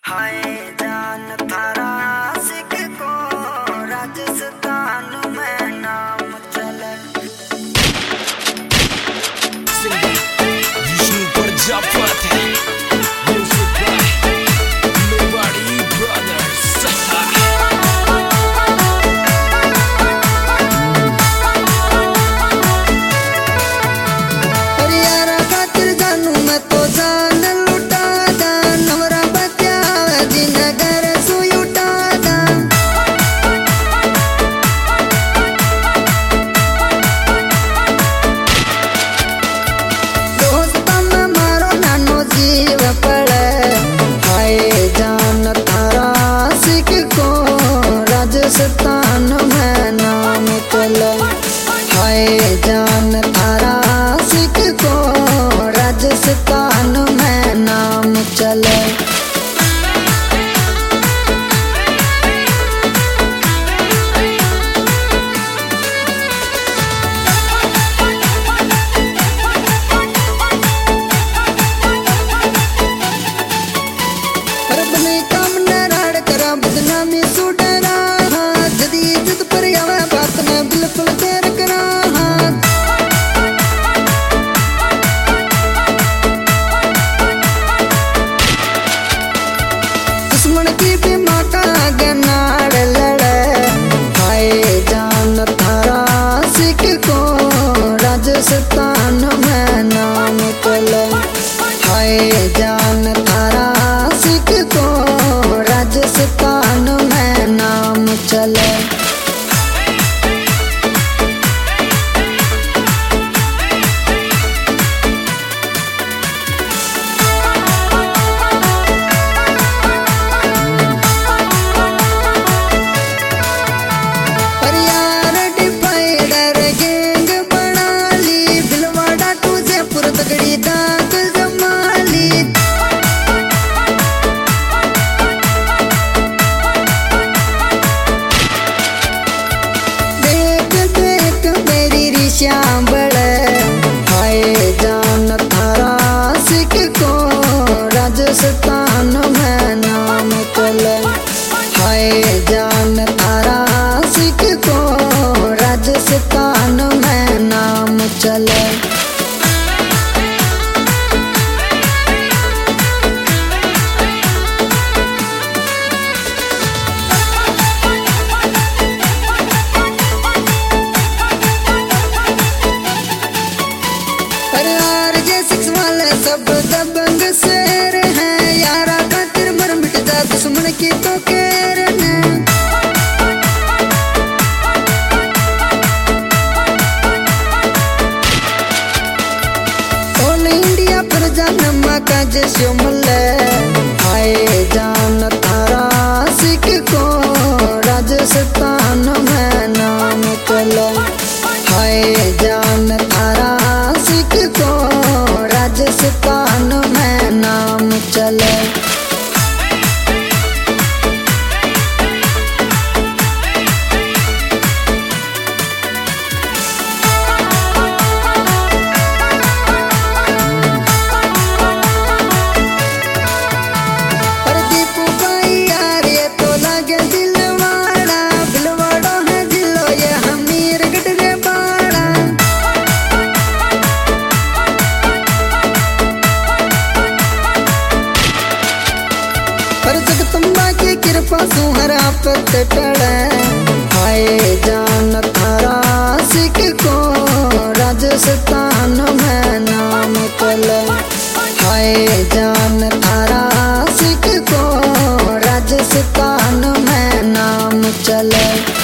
हाय जान थारा आशिक को राजस्थान में नाम चले। Vishnu Prajapati music by nobody brothers. Haryana खातिर जानू मैं तो जान लुटा दा, नवरा बत्या जिनगर सुयुटा दा। दोस्त में मारो नानो जीव पड़े, हाय जान थारा आशिक को राजस्थान में नाम चले। हाय जान थारा आशिक को राजस्थान में नाम चले। अपने काम न राड़ करा बदनामी सुडरा, जदी इज्जत पर आवे बात न बिल्कुल देर करा। दुश्मन की भी माता आगे नाड़ लड़े, हाय जान थारा आशिक को राजस्थान में नाम चले। हाय जान थारा आशिक को राजस्थान में नाम चले। परियार डिवाइडर गैंग बना ली, भिलवाड़ा टू जयपुर तगड़ी दाग जमा ली। देख देख मेरी रिश्या बड़े, हाय जान थारा आशिक को राजस्थान में नाम चले। हाय जान थारा आशिक को राजस्थान में नाम चले। परिवार जे सिक्स वाले सब दबंग शेर हैं, यारा खातिर मर मिट जा दुश्मन की तो केर ने। ऑल इंडिया पर जन्म का जैसे मल्ले, हाय जान थारा आशिक को राजस्थान में नाम चले। हाय जान थारा आशिक को राजस्थान में नाम चले। पर दीपू भाई यार ये तो लागे दिलवाड़ा, भिलवाड़ा है जिलो ये हमीरगढ़ रे बाड़ा। पर जगदम्बा की कृपा सुहरा पत टड़े, हाय जान थारा आशिक को राजस्थान में नाम चले। हाय जान थारा आशिक को राजस्थान में नाम चले।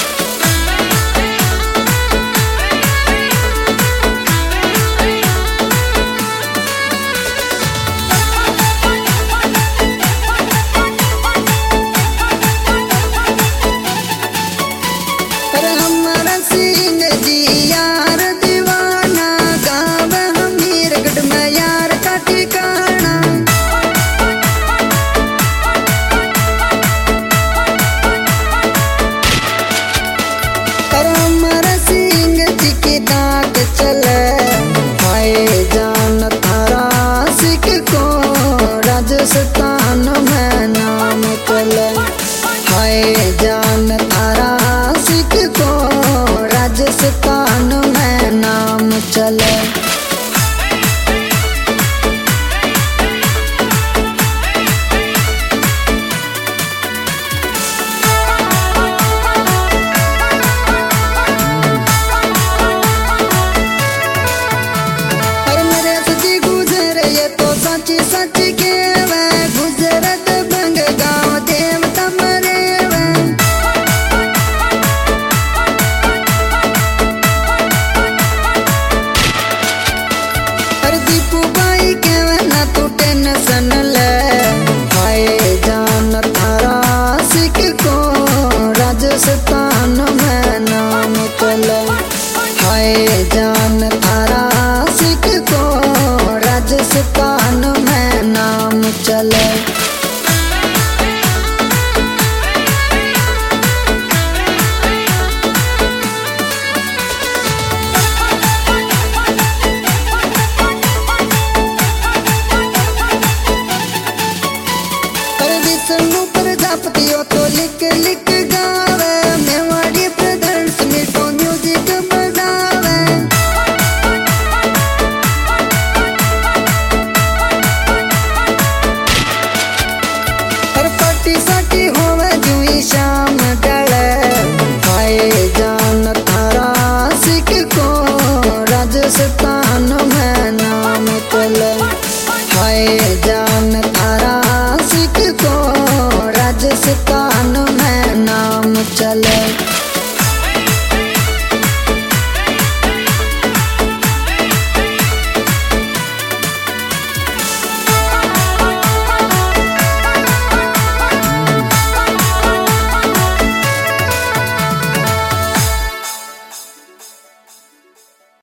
पर हमारा सिंह जी यार दीवाना, गाँव हमीरगढ़ में यार का ठिकाना। पर हमारा सिंह जी की दाग चले, हाय जान थारा आशिक को राजस्थान में नाम प्रजापतियों तो लिख लिख गावे, मेवाड़ी ब्रदर्स मीठो म्यूजिक बजावे। हर पार्टी साटी होवे जुई शाम डले, हाय जान थारा सिख को राजस्थान में नाम चले। हाय जान थारा सिख को राजस्थान में नाम चले।